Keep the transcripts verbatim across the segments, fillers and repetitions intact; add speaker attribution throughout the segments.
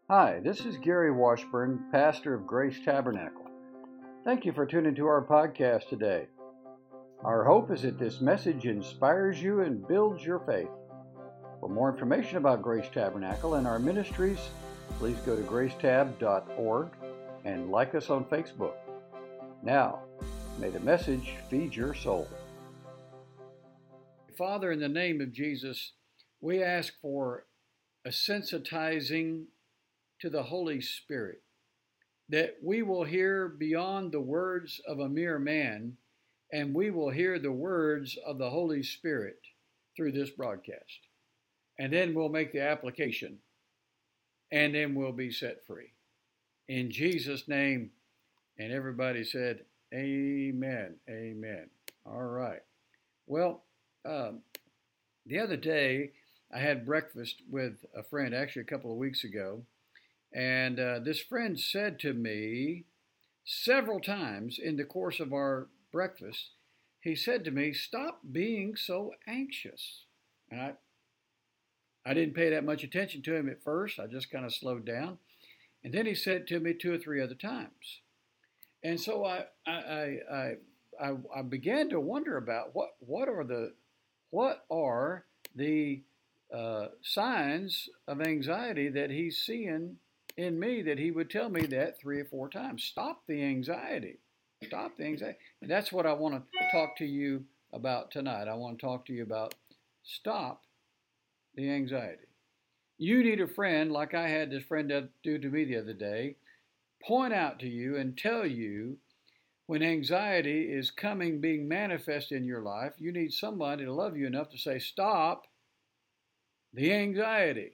Speaker 1: Hi, this is Gary Washburn, pastor of Grace Tabernacle. Thank you for tuning to our podcast today. Our hope is that this message inspires you and builds your faith. For more information about Grace Tabernacle and our ministries, please go to gracetab dot org and like us on Facebook. Now, may the message feed your soul. Father, in the name of Jesus, we ask for a sensitizing to the Holy Spirit, that we will hear beyond the words of a mere man, and we will hear the words of the Holy Spirit through this broadcast. And then we'll make the application, and then we'll be set free. In Jesus' name, and everybody said, amen, amen. All right. Well, um, the other day, I had breakfast with a friend, actually a couple of weeks ago, and uh, this friend said to me several times in the course of our breakfast, he said to me, stop being so anxious. And I, I didn't pay that much attention to him at first. I just kind of slowed down. And then he said it to me two or three other times. And so I, I, I, I, I began to wonder about what, what are the, what are the uh, signs of anxiety that he's seeing in me, that he would tell me that three or four times. Stop the anxiety. Stop the anxiety. And that's what I want to talk to you about tonight. I want to talk to you about stop the anxiety. You need a friend like I had this friend do to me the other day, point out to you and tell you when anxiety is coming, being manifest in your life. You need somebody to love you enough to say, stop the anxiety.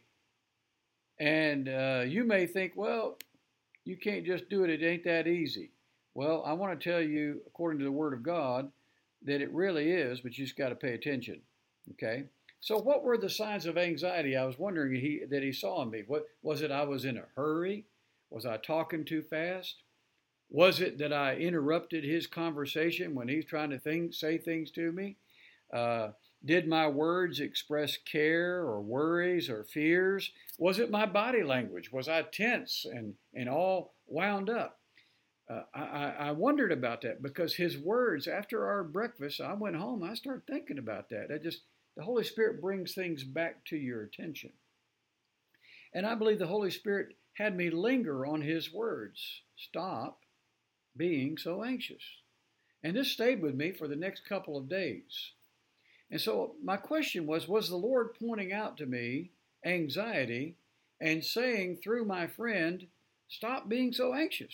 Speaker 1: And uh, you may think, well, you can't just do it. It ain't that easy. Well, I want to tell you, according to the Word of God, that it really is, but you just got to pay attention. Okay? So what were the signs of anxiety I was wondering he, that he saw in me? What was it? I was in a hurry? Was I talking too fast? Was it that I interrupted his conversation when he's trying to think, say things to me? Uh, did my words express care or worries or fears? Was it my body language? Was I tense and, and all wound up? Uh, I, I wondered about that because his words, after our breakfast, I went home, I started thinking about that. I just, the Holy Spirit brings things back to your attention. And I believe the Holy Spirit had me linger on his words. Stop being so anxious. And this stayed with me for the next couple of days. And so my question was, was the Lord pointing out to me anxiety and saying through my friend, stop being so anxious?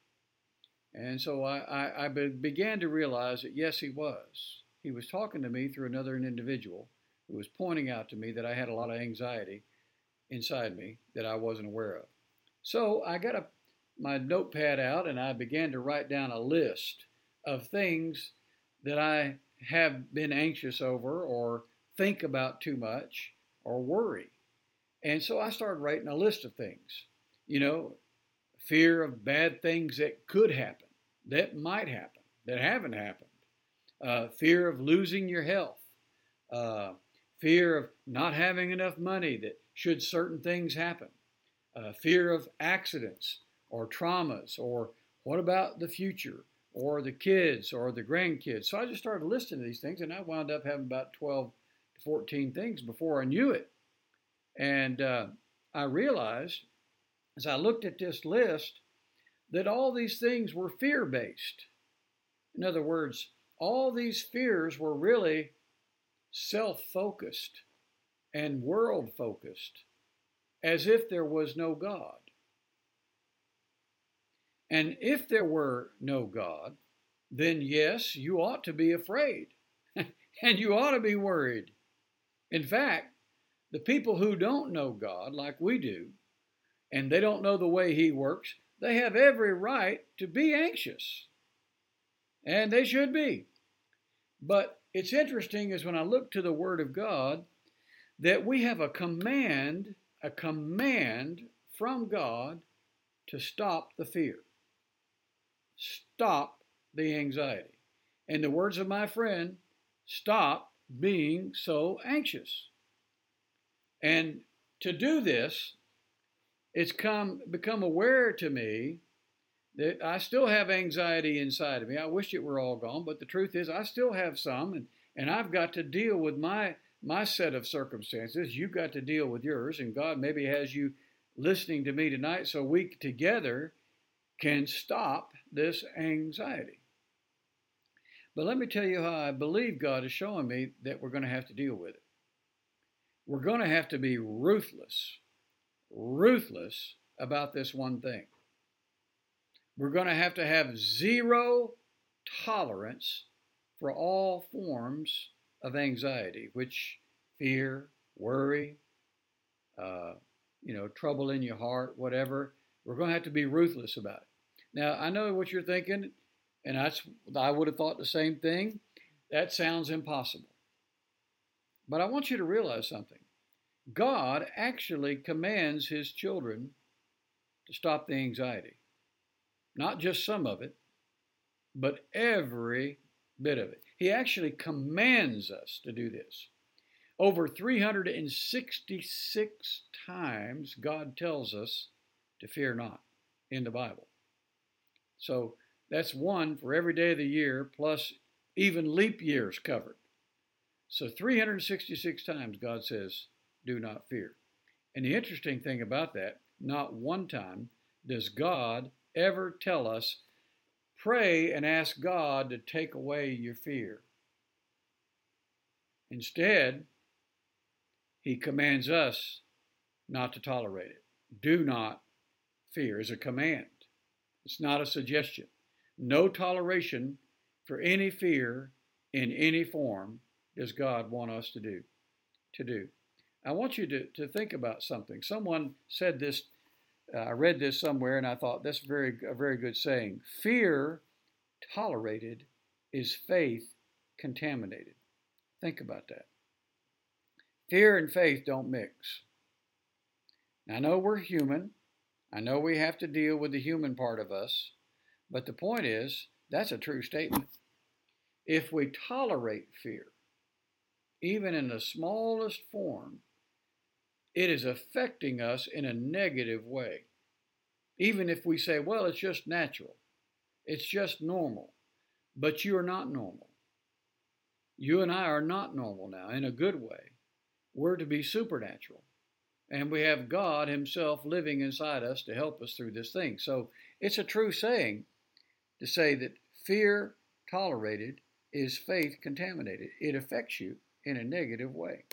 Speaker 1: And so I, I, I began to realize that yes, he was. He was talking to me through another individual who was pointing out to me that I had a lot of anxiety inside me that I wasn't aware of. So I got a, my notepad out and I began to write down a list of things that I have been anxious over or think about too much or worry. And so I started writing a list of things. You know, fear of bad things that could happen, that might happen, that haven't happened. Uh, fear of losing your health. Uh, fear of not having enough money that should certain things happen. Uh, fear of accidents or traumas, or what about the future? Or the kids, or the grandkids. So I just started listing these things, and I wound up having about twelve to fourteen things before I knew it. And uh, I realized, as I looked at this list, that all these things were fear-based. In other words, all these fears were really self-focused and world-focused, as if there was no God. And if there were no God, then yes, you ought to be afraid and you ought to be worried. In fact, the people who don't know God like we do, and they don't know the way he works, they have every right to be anxious. And they should be. But it's interesting is when I look to the Word of God that we have a command, a command from God to stop the fear. Stop the anxiety. In the words of my friend, stop being so anxious. And to do this, it's come become aware to me that I still have anxiety inside of me. I wish it were all gone, but the truth is I still have some, and, and I've got to deal with my my set of circumstances. You've got to deal with yours, and God maybe has you listening to me tonight so we together can stop this anxiety. But let me tell you how I believe God is showing me that we're going to have to deal with it. We're going to have to be ruthless, ruthless about this one thing. We're going to have to have zero tolerance for all forms of anxiety, which fear, worry, uh, you know, trouble in your heart, whatever. We're going to have to be ruthless about it. Now, I know what you're thinking, and that's I would have thought the same thing. That sounds impossible. But I want you to realize something. God actually commands his children to stop the anxiety. Not just some of it, but every bit of it. He actually commands us to do this. Over three hundred sixty-six times God tells us to fear not in the Bible. So that's one for every day of the year, plus even leap years covered. So three hundred sixty-six times God says, do not fear. And the interesting thing about that, not one time does God ever tell us, pray and ask God to take away your fear. Instead, he commands us not to tolerate it. Do not fear is a command. It's not a suggestion. No toleration for any fear in any form does God want us to do. To do. I want you to, to think about something. Someone said this, uh, I read this somewhere, and I thought that's very, a very good saying. Fear tolerated is faith contaminated. Think about that. Fear and faith don't mix. Now, I know we're human. I know we have to deal with the human part of us. But the point is, that's a true statement. If we tolerate fear, even in the smallest form, it is affecting us in a negative way. Even if we say, well, it's just natural. It's just normal. But you are not normal. You and I are not normal now in a good way. We're to be supernatural. And we have God himself living inside us to help us through this thing. So it's a true saying to say that fear tolerated is faith contaminated. It affects you in a negative way.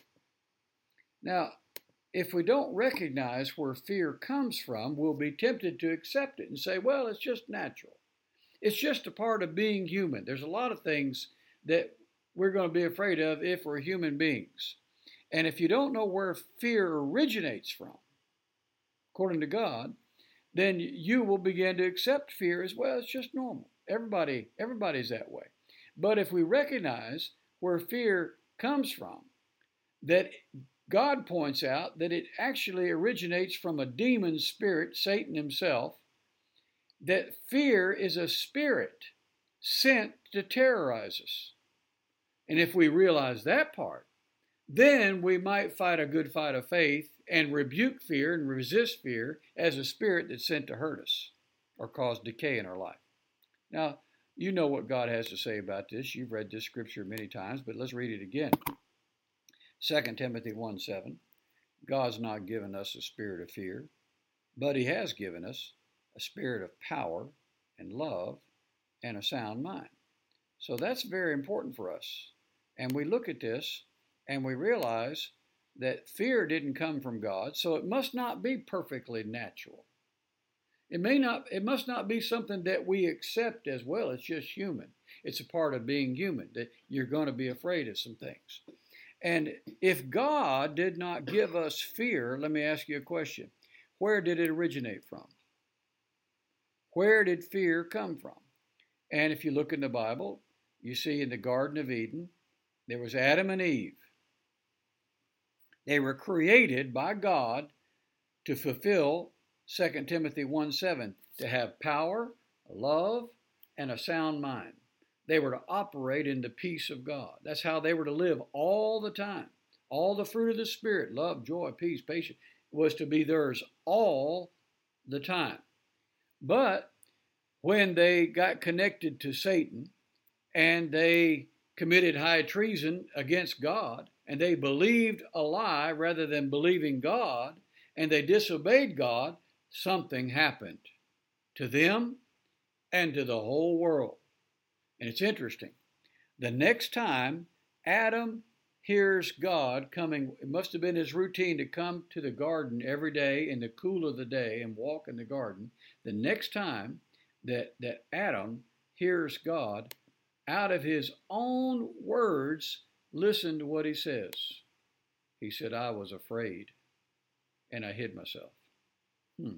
Speaker 1: Now, if we don't recognize where fear comes from, we'll be tempted to accept it and say, well, it's just natural. It's just a part of being human. There's a lot of things that we're going to be afraid of if we're human beings. And if you don't know where fear originates from, according to God, then you will begin to accept fear as well. It's just normal. Everybody, everybody's that way. But if we recognize where fear comes from, that God points out that it actually originates from a demon spirit, Satan himself, that fear is a spirit sent to terrorize us. And if we realize that part, then we might fight a good fight of faith and rebuke fear and resist fear as a spirit that's sent to hurt us or cause decay in our life. Now, you know what God has to say about this. You've read this scripture many times, but let's read it again. Second Timothy one seven, God's not given us a spirit of fear, but he has given us a spirit of power and love and a sound mind. So that's very important for us. And we look at this and we realize that fear didn't come from God, so it must not be perfectly natural. It may not, it must not be something that we accept as well. It's just human. It's a part of being human, that you're going to be afraid of some things. And if God did not give us fear, let me ask you a question. Where did it originate from? Where did fear come from? And if you look in the Bible, you see in the Garden of Eden, there was Adam and Eve. They were created by God to fulfill Second Timothy one seven, to have power, love, and a sound mind. They were to operate in the peace of God. That's how they were to live all the time. All the fruit of the Spirit, love, joy, peace, patience. was to be theirs all the time. But when they got connected to Satan and they committed high treason against God, and they believed a lie rather than believing God, and they disobeyed God, something happened to them and to the whole world. And it's interesting. The next time Adam hears God coming, it must have been his routine to come to the garden every day in the cool of the day and walk in the garden. The next time that, that Adam hears God, out of his own words, listen to what he says. He said, I was afraid and I hid myself. Hmm.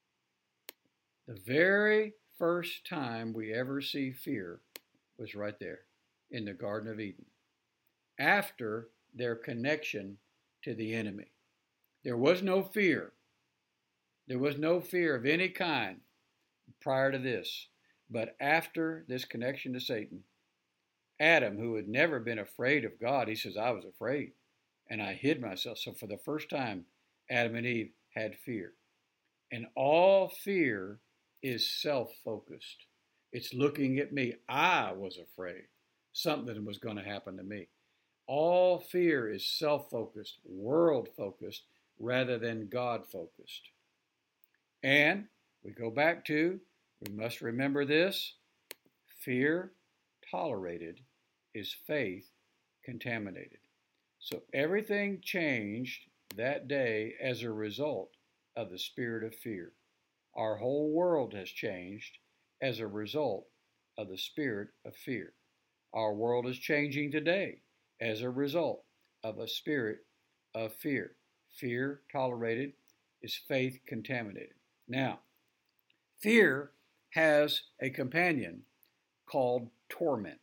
Speaker 1: The very first time we ever see fear was right there in the Garden of Eden, after their connection to the enemy. There was no fear. There was no fear of any kind prior to this. But after this connection to Satan, Adam, who had never been afraid of God, he says, I was afraid and I hid myself. So for the first time, Adam and Eve had fear. And all fear is self-focused. It's looking at me. I was afraid something was going to happen to me. All fear is self-focused, world-focused, rather than God-focused. And we go back to, we must remember this, fear tolerated is faith contaminated. So everything changed that day as a result of the spirit of fear. Our whole world has changed as a result of the spirit of fear. Our world is changing today as a result of a spirit of fear. Fear tolerated is faith contaminated. Now, fear has a companion called torment.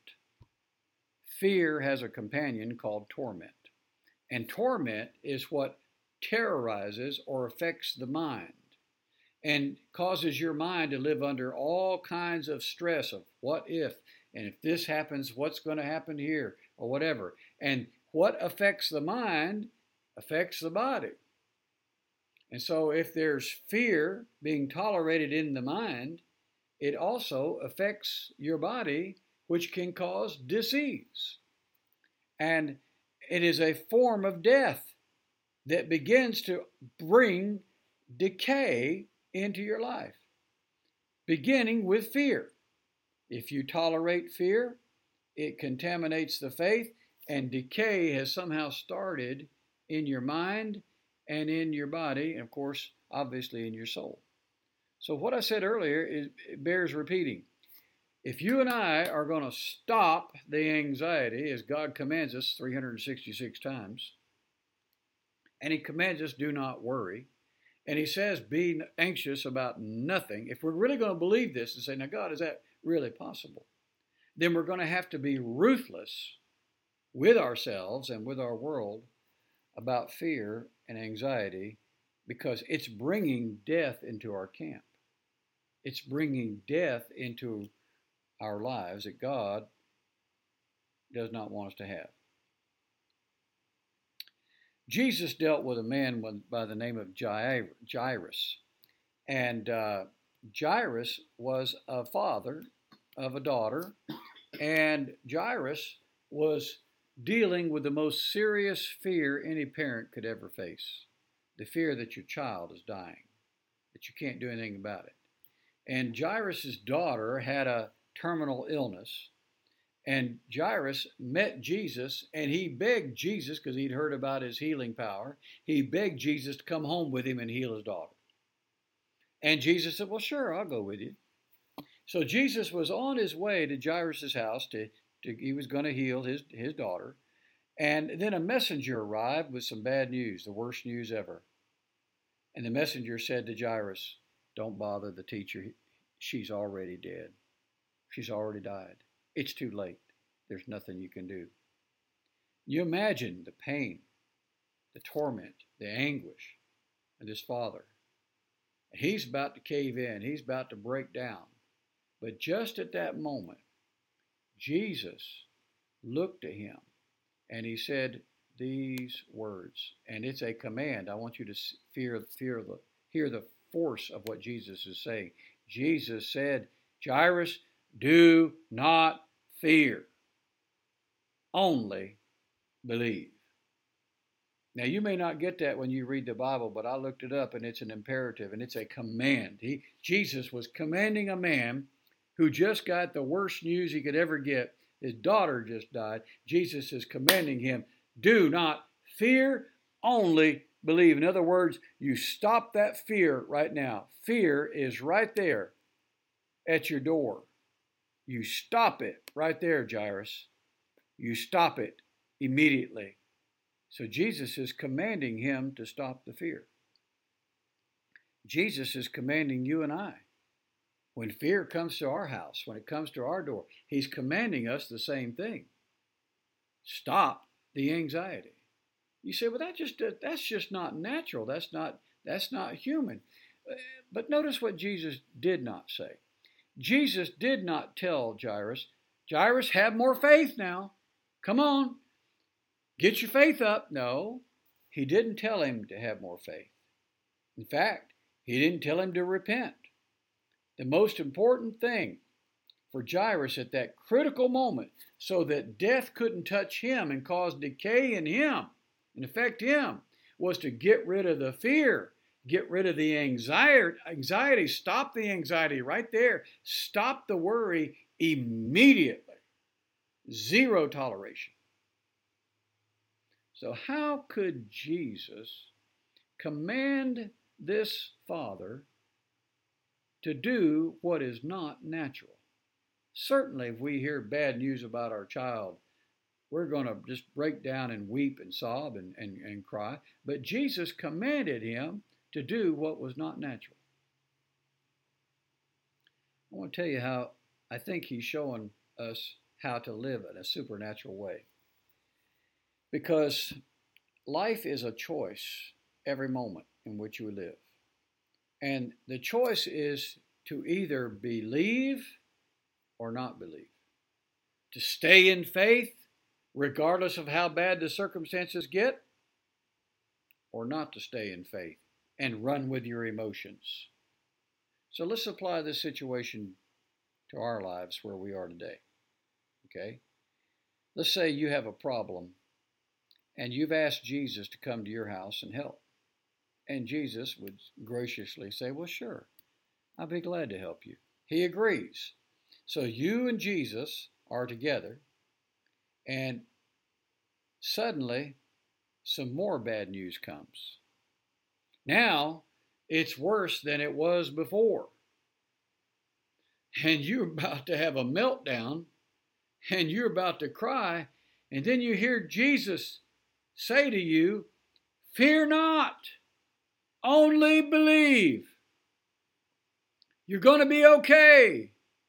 Speaker 1: Fear has a companion called torment. And torment is what terrorizes or affects the mind and causes your mind to live under all kinds of stress of what if, and if this happens, what's going to happen here, or whatever. And what affects the mind affects the body. And so if there's fear being tolerated in the mind, it also affects your body, which can cause disease. And it is a form of death that begins to bring decay into your life, beginning with fear. If you tolerate fear, it contaminates the faith, and decay has somehow started in your mind and in your body, and of course, obviously in your soul. So what I said earlier is, it bears repeating. If you and I are going to stop the anxiety, as God commands us three hundred sixty-six times, and He commands us, do not worry, and He says, be anxious about nothing. If we're really going to believe this and say, now God, is that really possible? Then we're going to have to be ruthless with ourselves and with our world about fear and anxiety, because it's bringing death into our camp. It's bringing death into our lives that God does not want us to have. Jesus dealt with a man by the name of Jairus. And uh, Jairus was a father of a daughter, and Jairus was dealing with the most serious fear any parent could ever face. The fear that your child is dying, that you can't do anything about it. And Jairus' daughter had a terminal illness, and Jairus met Jesus, and he begged Jesus, because he'd heard about his healing power, he begged Jesus to come home with him and heal his daughter. And Jesus said, well, sure, I'll go with you. So Jesus was on his way to Jairus' house, to, to he was going to heal his, his daughter, and then a messenger arrived with some bad news, the worst news ever. And the messenger said to Jairus, don't bother the teacher, she's already dead. She's already died. It's too late. There's nothing you can do. You imagine the pain, the torment, the anguish of this father. He's about to cave in. He's about to break down. But just at that moment, Jesus looked at him and he said, these words. And it's a command. I want you to fear, fear the, hear the force of what Jesus is saying. Jesus said, Jairus, do not fear. Only believe. Now, you may not get that when you read the Bible, but I looked it up, and it's an imperative, and it's a command. He, Jesus was commanding a man who just got the worst news he could ever get. His daughter just died. Jesus is commanding him, do not fear, only believe. In other words, you stop that fear right now. Fear is right there at your door. You stop it right there, Jairus. You stop it immediately. So Jesus is commanding him to stop the fear. Jesus is commanding you and I. When fear comes to our house, when it comes to our door, he's commanding us the same thing. Stop the anxiety. You say, well, that just that's just not natural. That's not that's not human. But notice what Jesus did not say. Jesus did not tell Jairus, Jairus, have more faith now. Come on. Get your faith up. No, he didn't tell him to have more faith. In fact, he didn't tell him to repent. The most important thing for Jairus at that critical moment, so that death couldn't touch him and cause decay in him and affect him, was to get rid of the fear, get rid of the anxiety, anxiety, stop the anxiety right there, stop the worry immediately. Zero toleration. So how could Jesus command this father to do what is not natural? Certainly, if we hear bad news about our child, we're going to just break down and weep and sob and, and, and cry. But Jesus commanded him to do what was not natural. I want to tell you how I think he's showing us how to live in a supernatural way. Because life is a choice every moment in which you live. And the choice is to either believe or not believe. To stay in faith, regardless of how bad the circumstances get, or not to stay in faith and run with your emotions. So let's apply this situation to our lives where we are today. Okay? Let's say you have a problem and you've asked Jesus to come to your house and help. And Jesus would graciously say, well, sure, I'll be glad to help you. He agrees. So you and Jesus are together, and suddenly some more bad news comes. Now it's worse than it was before. And you're about to have a meltdown, and you're about to cry, and then you hear Jesus say to you, fear not, only believe. You're going to be okay.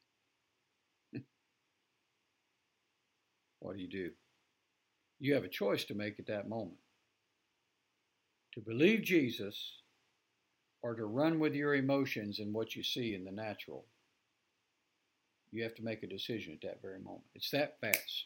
Speaker 1: What do you do? You have a choice to make at that moment. To believe Jesus or to run with your emotions and what you see in the natural. You have to make a decision at that very moment. It's that fast.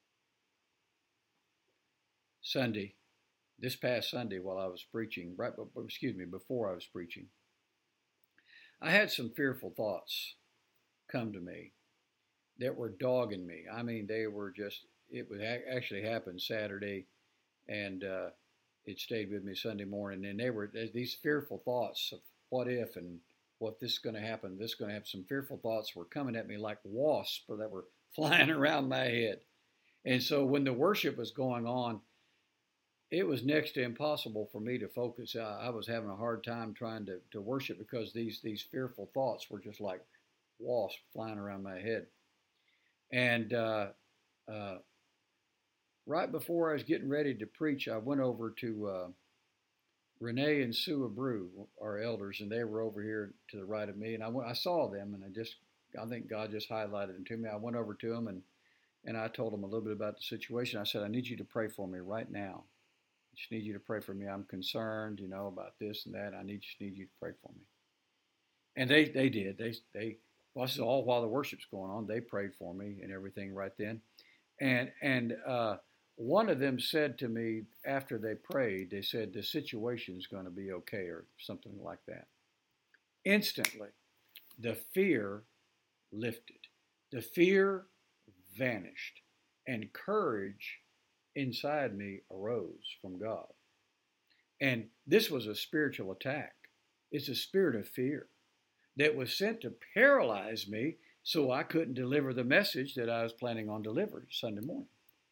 Speaker 1: Sunday, this past Sunday while I was preaching, right, excuse me, before I was preaching, I had some fearful thoughts come to me that were dogging me. I mean, they were just, it would actually happen Saturday, and uh, it stayed with me Sunday morning. And they were these fearful thoughts of what if and what this is going to happen, this is going to happen. Some fearful thoughts were coming at me like wasps that were flying around my head. And so when the worship was going on, it was next to impossible for me to focus. I, I was having a hard time trying to, to worship because these, these fearful thoughts were just like wasps flying around my head. And uh, uh, right before I was getting ready to preach, I went over to uh, Renee and Sue Abreu, our elders, and they were over here to the right of me. And I, went, I saw them, and I just, I think God just highlighted them to me. I went over to them, and, and I told them a little bit about the situation. I said, I need you to pray for me right now. I just need you to pray for me. I'm concerned, you know, about this and that. I need just need you to pray for me. And they they did. They they well, this is all while the worship's going on. They prayed for me and everything right then. And and uh, one of them said to me after they prayed, they said, the situation's going to be okay, or something like that. Instantly, the fear lifted. The fear vanished, and courage inside me arose from God. And this was a spiritual attack. It's a spirit of fear that was sent to paralyze me so I couldn't deliver the message that I was planning on delivering Sunday morning.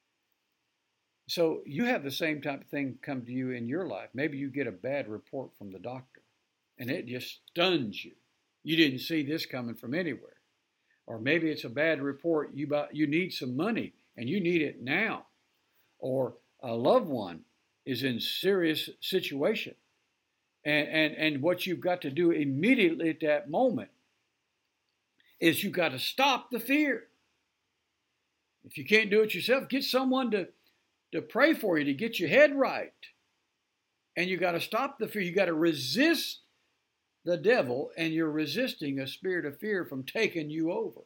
Speaker 1: So you have the same type of thing come to you in your life. Maybe you get a bad report from the doctor and it just stuns you. You didn't see this coming from anywhere. Or maybe it's a bad report. You, buy, you need some money and you need it now. Or a loved one is in serious situation. And, and, and what you've got to do immediately at that moment is you've got to stop the fear. If you can't do it yourself, get someone to, to pray for you, to get your head right. And you got to stop the fear. You got to resist the devil, and you're resisting a spirit of fear from taking you over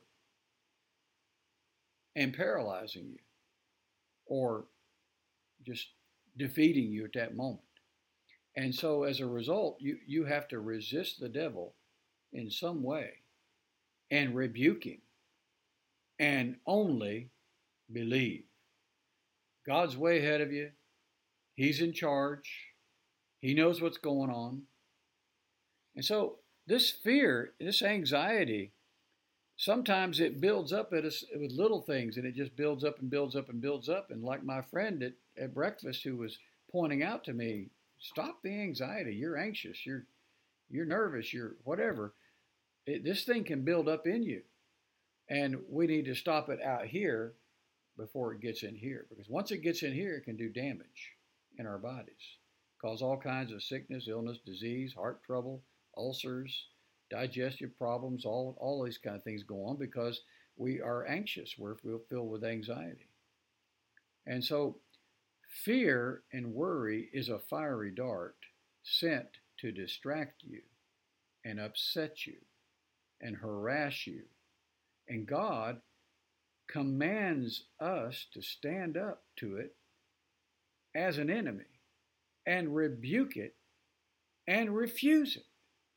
Speaker 1: and paralyzing you or just defeating you at that moment. And so as a result, you, you have to resist the devil in some way and rebuke him and only believe. God's way ahead of you. He's in charge. He knows what's going on. And so this fear, this anxiety, sometimes it builds up at us with little things, and it just builds up and builds up and builds up. And like my friend at, at breakfast who was pointing out to me, stop the anxiety. You're anxious. You're you're nervous. You're whatever. It, this thing can build up in you. And we need to stop it out here before it gets in here. Because once it gets in here, it can do damage in our bodies. Cause all kinds of sickness, illness, disease, heart trouble, ulcers, digestive problems, all, all these kind of things go on because we are anxious. We're filled with anxiety. And so fear and worry is a fiery dart sent to distract you and upset you and harass you. And God commands us to stand up to it as an enemy and rebuke it and refuse it.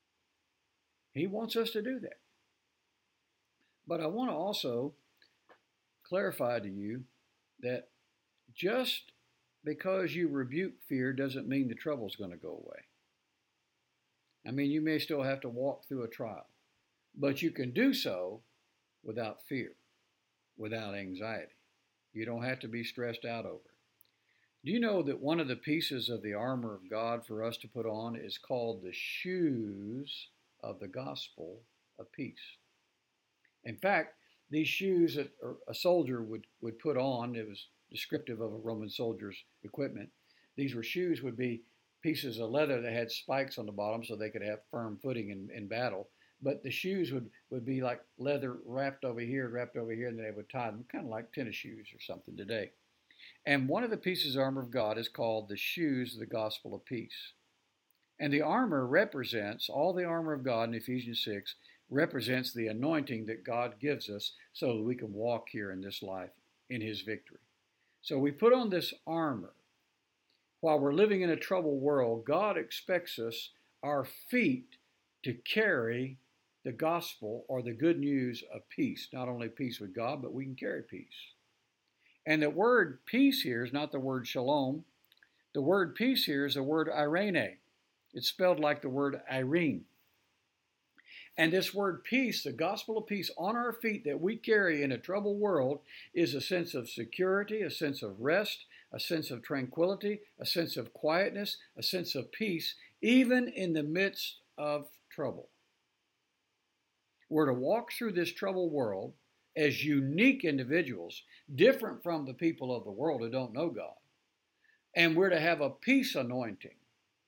Speaker 1: He wants us to do that. But I want to also clarify to you that just because you rebuke fear doesn't mean the trouble's going to go away. I mean, you may still have to walk through a trial, but you can do so without fear, without anxiety. You don't have to be stressed out over it. Do you know that one of the pieces of the armor of God for us to put on is called the shoes of the gospel of peace? In fact, these shoes that a soldier would, would put on, it was descriptive of a Roman soldier's equipment. These were shoes would be pieces of leather that had spikes on the bottom so they could have firm footing in, in battle. But the shoes would, would be like leather wrapped over here, wrapped over here, and they would tie them, kind of like tennis shoes or something today. And one of the pieces of armor of God is called the shoes of the gospel of peace. And the armor represents, all the armor of God in Ephesians six represents the anointing that God gives us so that we can walk here in this life in his victory. So we put on this armor. While we're living in a troubled world, God expects us, our feet, to carry the gospel or the good news of peace. Not only peace with God, but we can carry peace. And the word peace here is not the word shalom. The word peace here is the word irene. It's spelled like the word Irene. And this word peace, the gospel of peace on our feet that we carry in a troubled world, is a sense of security, a sense of rest, a sense of tranquility, a sense of quietness, a sense of peace, even in the midst of trouble. We're to walk through this troubled world as unique individuals, different from the people of the world who don't know God. And we're to have a peace anointing.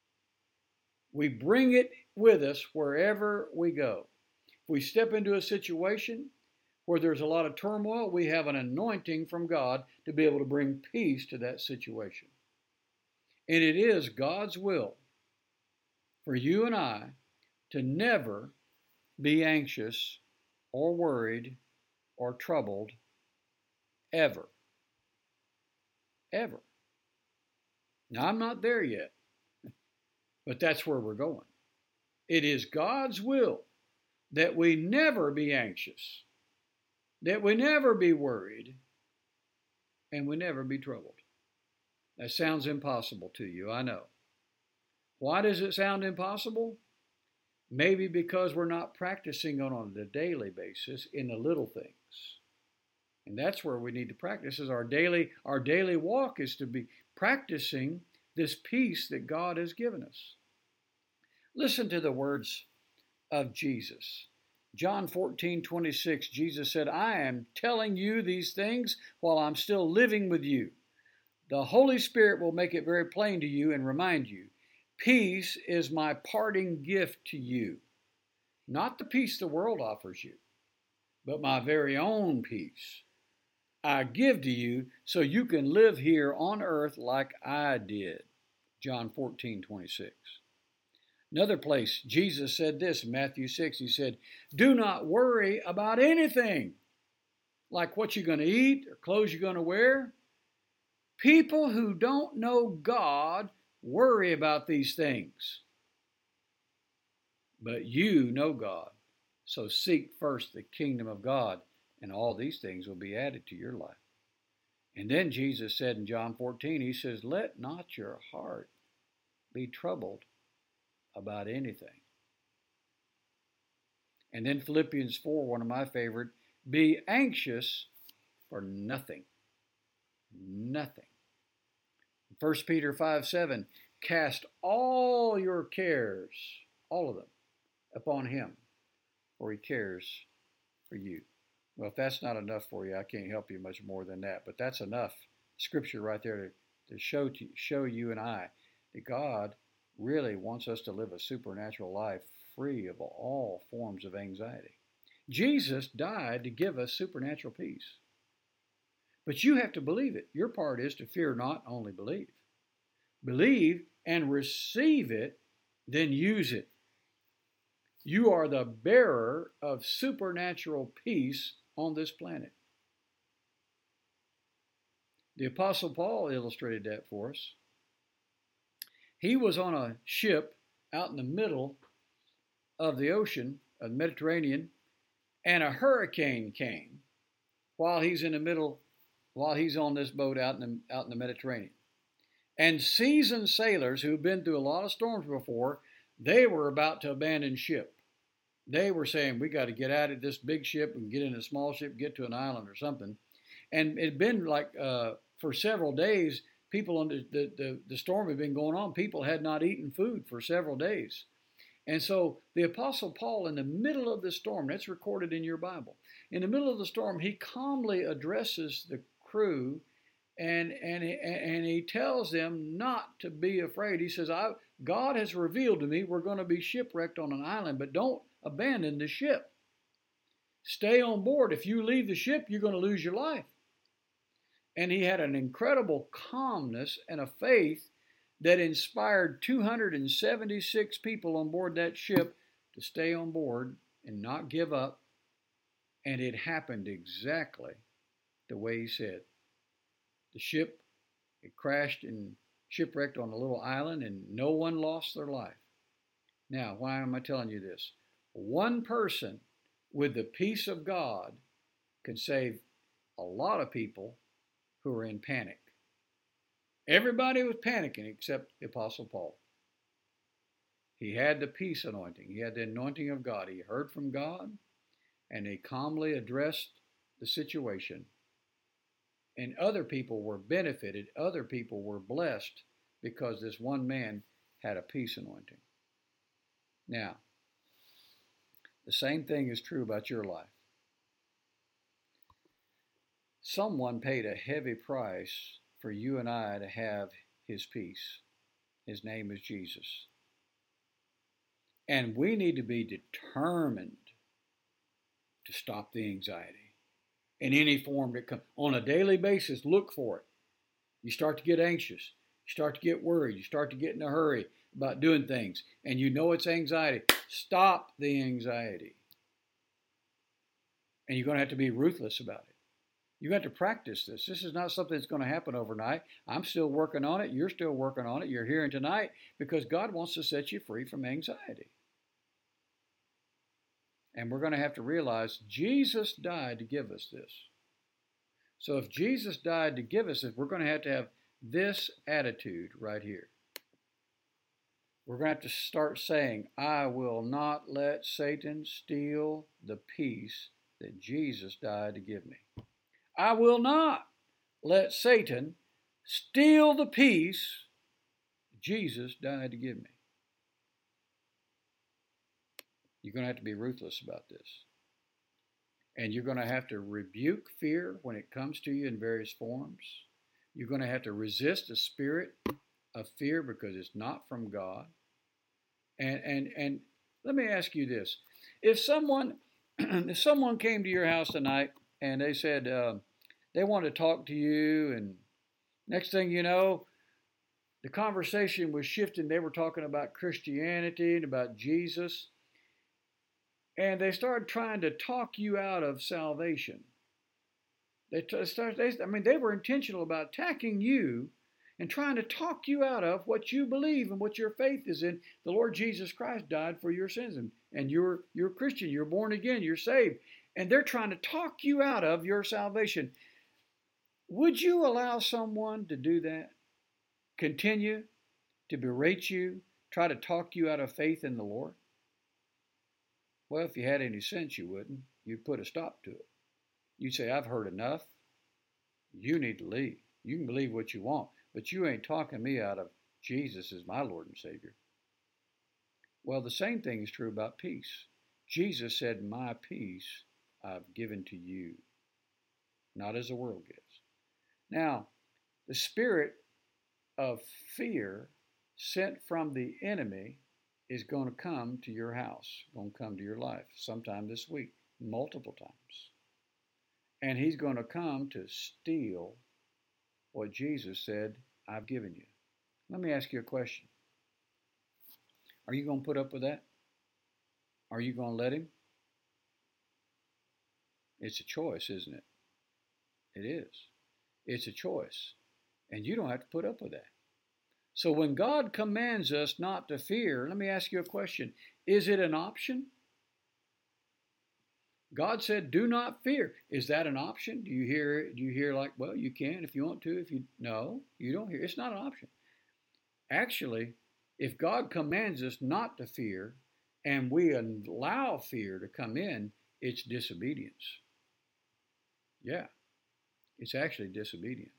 Speaker 1: We bring it with us wherever we go. If we step into a situation where there's a lot of turmoil, we have an anointing from God to be able to bring peace to that situation. And it is God's will for you and I to never be anxious or worried or troubled ever. ever. Now, I'm not there yet, but that's where we're going. It is God's will that we never be anxious, that we never be worried, and we never be troubled. That sounds impossible to you, I know. Why does it sound impossible? Maybe because we're not practicing on a daily basis in the little things. And that's where we need to practice. Is our daily, our daily walk is to be practicing this peace that God has given us. Listen to the words of Jesus. John fourteen twenty-six, Jesus said, I am telling you these things while I'm still living with you. The Holy Spirit will make it very plain to you and remind you. Peace is my parting gift to you. Not the peace the world offers you, but my very own peace. I give to you so you can live here on earth like I did. John fourteen twenty-six. Another place, Jesus said this in Matthew six. He said, do not worry about anything, like what you're going to eat or clothes you're going to wear. People who don't know God worry about these things. But you know God, so seek first the kingdom of God, and all these things will be added to your life. And then Jesus said in John fourteen, he says, let not your heart be troubled about anything. And then Philippians four, one of my favorite, be anxious for nothing. Nothing. First Peter five seven, cast all your cares, all of them, upon him, for he cares for you. Well, if that's not enough for you, I can't help you much more than that. But that's enough scripture right there to, to show to show you and I that God really wants us to live a supernatural life free of all forms of anxiety. Jesus died to give us supernatural peace. But you have to believe it. Your part is to fear not, only believe. Believe and receive it, then use it. You are the bearer of supernatural peace on this planet. The Apostle Paul illustrated that for us. He was on a ship out in the middle of the ocean, of the Mediterranean, and a hurricane came while he's in the middle, while he's on this boat out in the, out in the Mediterranean. And seasoned sailors who've been through a lot of storms before, they were about to abandon ship. They were saying, we got to get out of this big ship and get in a small ship, get to an island or something. And it had been like uh, for several days, people on the, the, the, the storm had been going on. People had not eaten food for several days. And so the Apostle Paul, in the middle of the storm, that's recorded in your Bible, in the middle of the storm, he calmly addresses the crew and, and, and he tells them not to be afraid. He says, I, God has revealed to me we're going to be shipwrecked on an island, but don't abandon the ship. Stay on board. If you leave the ship, you're going to lose your life. And he had an incredible calmness and a faith that inspired two hundred seventy-six people on board that ship to stay on board and not give up. And it happened exactly the way he said. The ship, it crashed and shipwrecked on a little island, and no one lost their life. Now, why am I telling you this? One person with the peace of God could save a lot of people who are in panic. Everybody was panicking except the Apostle Paul. He had the peace anointing. He had the anointing of God. He heard from God, and he calmly addressed the situation. And other people were benefited. Other people were blessed because this one man had a peace anointing. Now, the same thing is true about your life. Someone paid a heavy price for you and I to have his peace. His name is Jesus. And we need to be determined to stop the anxiety in any form that comes. On a daily basis, look for it. You start to get anxious. You start to get worried. You start to get in a hurry about doing things. And you know it's anxiety. Stop the anxiety. And you're going to have to be ruthless about it. You have to practice this. This is not something that's going to happen overnight. I'm still working on it. You're still working on it. You're hearing tonight because God wants to set you free from anxiety. And we're going to have to realize Jesus died to give us this. So if Jesus died to give us this, we're going to have to have this attitude right here. We're going to have to start saying, I will not let Satan steal the peace that Jesus died to give me. I will not let Satan steal the peace Jesus died to give me. You're going to have to be ruthless about this. And you're going to have to rebuke fear when it comes to you in various forms. You're going to have to resist the spirit of fear because it's not from God. And and and let me ask you this. If someone if someone came to your house tonight and they said uh, they wanted to talk to you, and next thing you know, the conversation was shifting. They were talking about Christianity and about Jesus. And they started trying to talk you out of salvation. They started, they, I mean, they were intentional about attacking you and trying to talk you out of what you believe and what your faith is in. The Lord Jesus Christ died for your sins, and, and you're, you're a Christian, you're born again, you're saved. And they're trying to talk you out of your salvation. Would you allow someone to do that? Continue to berate you, try to talk you out of faith in the Lord? Well, if you had any sense, you wouldn't. You'd put a stop to it. You'd say, I've heard enough. You need to leave. You can believe what you want, but you ain't talking me out of Jesus as my Lord and Savior. Well, the same thing is true about peace. Jesus said, my peace I've given to you, not as the world gives. Now, the spirit of fear sent from the enemy is going to come to your house, going to come to your life sometime this week, multiple times. And he's going to come to steal what Jesus said, I've given you. Let me ask you a question. Are you going to put up with that? Are you going to let him? It's a choice, isn't it? It is. It's a choice. And you don't have to put up with that. So when God commands us not to fear, let me ask you a question. Is it an option? God said, do not fear. Is that an option? Do you hear, do you hear like, well, you can if you want to. If you No, you don't hear. It's not an option. Actually, if God commands us not to fear and we allow fear to come in, it's disobedience. Yeah, it's actually disobedience.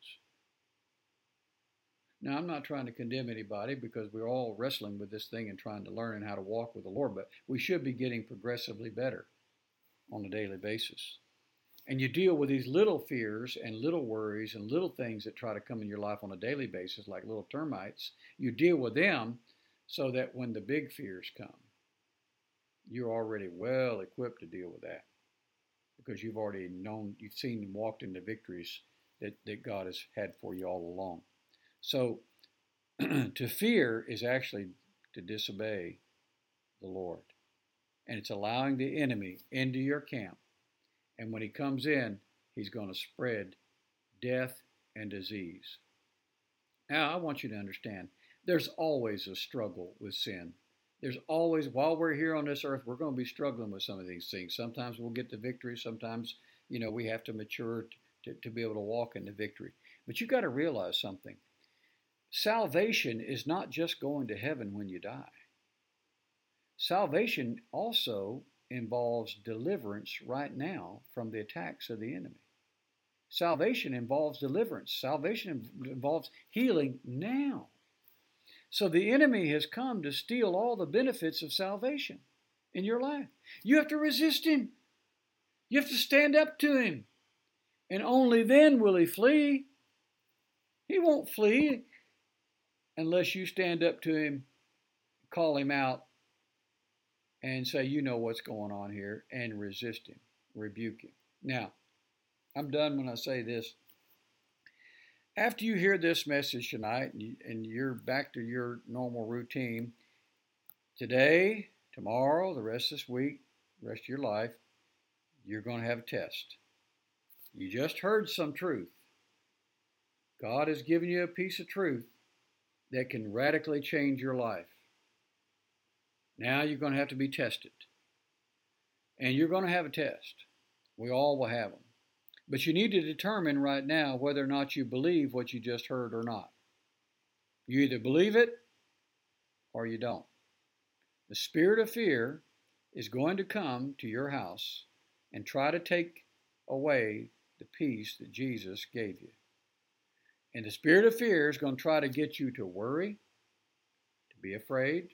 Speaker 1: Now, I'm not trying to condemn anybody because we're all wrestling with this thing and trying to learn how to walk with the Lord, but we should be getting progressively better on a daily basis. And you deal with these little fears and little worries and little things that try to come in your life on a daily basis, like little termites. You deal with them so that when the big fears come, you're already well equipped to deal with that because you've already known, you've seen and walked in the victories that, that God has had for you all along. So to fear is actually to disobey the Lord. And it's allowing the enemy into your camp. And when he comes in, he's going to spread death and disease. Now, I want you to understand, there's always a struggle with sin. There's always, while we're here on this earth, we're going to be struggling with some of these things. Sometimes we'll get the victory. Sometimes, you know, we have to mature to, to be able to walk in the victory. But you've got to realize something. Salvation is not just going to heaven when you die. Salvation also involves deliverance right now from the attacks of the enemy. Salvation involves deliverance. Salvation involves healing now. So the enemy has come to steal all the benefits of salvation in your life. You have to resist him. You have to stand up to him. And only then will he flee. He won't flee unless you stand up to him, call him out, and say, you know what's going on here, and resist him, rebuke him. Now, I'm done when I say this. After you hear this message tonight, and you're back to your normal routine, today, tomorrow, the rest of this week, the rest of your life, you're going to have a test. You just heard some truth. God has given you a piece of truth that can radically change your life. Now you're going to have to be tested. And you're going to have a test. We all will have them. But you need to determine right now whether or not you believe what you just heard or not. You either believe it or you don't. The spirit of fear is going to come to your house and try to take away the peace that Jesus gave you. And the spirit of fear is going to try to get you to worry, to be afraid,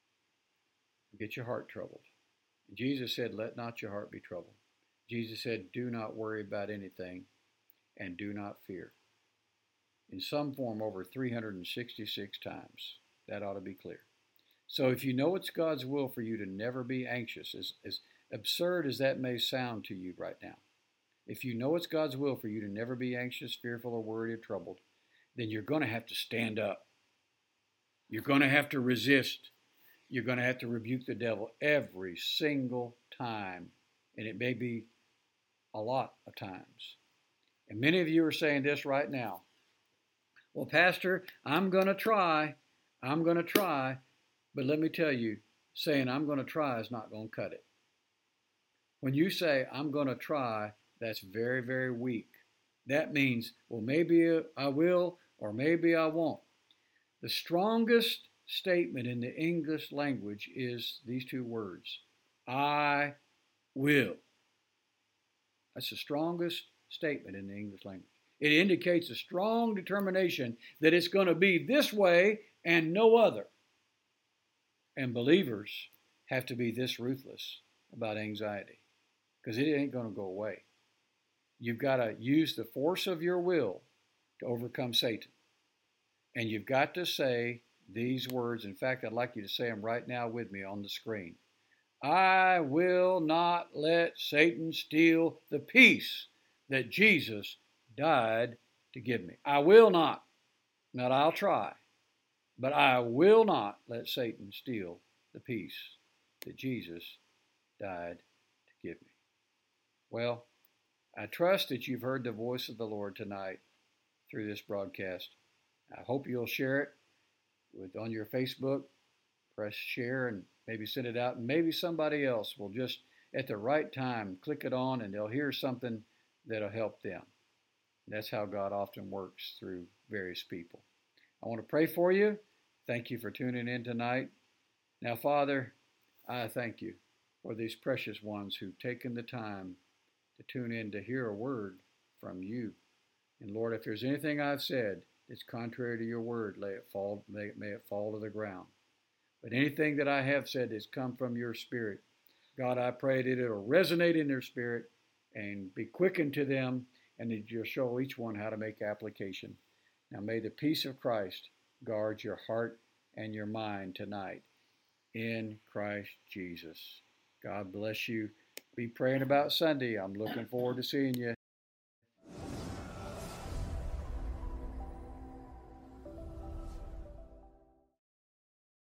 Speaker 1: get your heart troubled. And Jesus said, let not your heart be troubled. Jesus said, do not worry about anything and do not fear. In some form over three hundred sixty-six times. That ought to be clear. So if you know it's God's will for you to never be anxious, as, as absurd as that may sound to you right now, if you know it's God's will for you to never be anxious, fearful, or worried, or troubled, then you're going to have to stand up. You're going to have to resist. You're going to have to rebuke the devil every single time. And it may be a lot of times. And many of you are saying this right now. Well, Pastor, I'm going to try. I'm going to try. But let me tell you, saying I'm going to try is not going to cut it. When you say I'm going to try, that's very, very weak. That means, well, maybe I will or maybe I won't. The strongest statement in the English language is these two words, I will. That's the strongest statement in the English language. It indicates a strong determination that it's going to be this way and no other. And believers have to be this ruthless about anxiety because it ain't going to go away. You've got to use the force of your will to overcome Satan. And you've got to say these words. In fact, I'd like you to say them right now with me on the screen. I will not let Satan steal the peace that Jesus died to give me. I will not. Not I'll try. But I will not let Satan steal the peace that Jesus died to give me. Well, I trust that you've heard the voice of the Lord tonight through this broadcast. I hope you'll share it with on your Facebook. Press share and maybe send it out. And maybe somebody else will just, at the right time, click it on and they'll hear something that'll help them. That's how God often works through various people. I want to pray for you. Thank you for tuning in tonight. Now, Father, I thank you for these precious ones who've taken the time to tune in to hear a word from you. And Lord, if there's anything I've said that's contrary to your word, lay it fall, may, may it fall to the ground. But anything that I have said that's come from your spirit, God, I pray that it'll resonate in their spirit and be quickened to them, and that you'll show each one how to make application. Now may the peace of Christ guard your heart and your mind tonight in Christ Jesus. God bless you. Be praying about Sunday. I'm looking forward to seeing you.